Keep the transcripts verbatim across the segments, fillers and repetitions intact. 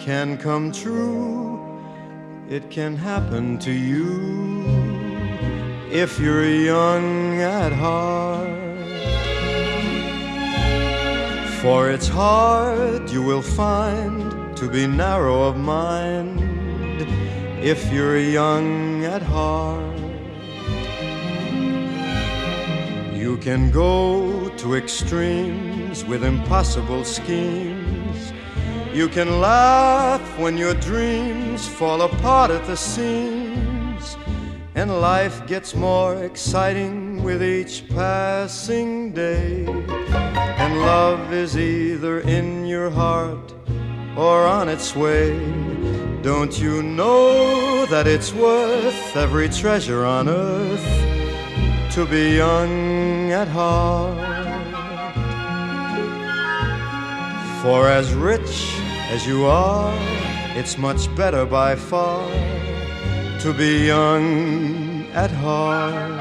can come true. It can happen to you if you're young at heart. For it's hard, you will find, to be narrow of mind if you're young at heart. You can go to extremes with impossible schemes. You can laugh when your dreams fall apart at the seams, and life gets more exciting with each passing day. And love is either in your heart or on its way. Don't you know that it's worth every treasure on earth to be young at heart? For as rich as you are, it's much better by far to be young at heart.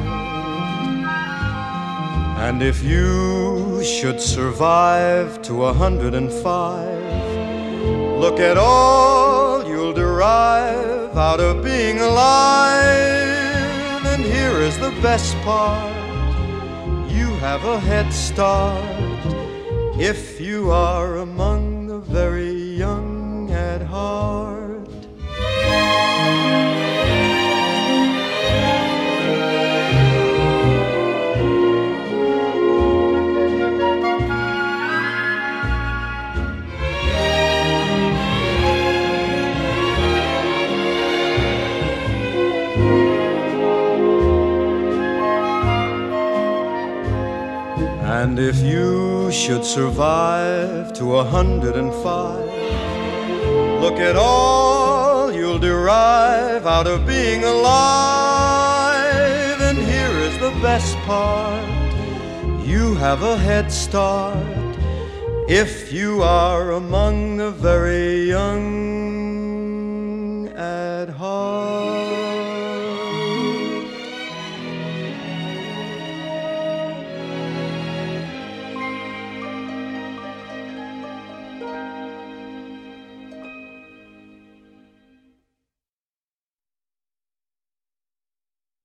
And if you should survive to a hundred and five, look at all you'll derive out of being alive. And here is the best part, you have a head start if you are among the very young at heart. And if you should survive to a hundred and five, look at all you'll derive out of being alive. And here is the best part, you have a head start if you are among the very young at heart.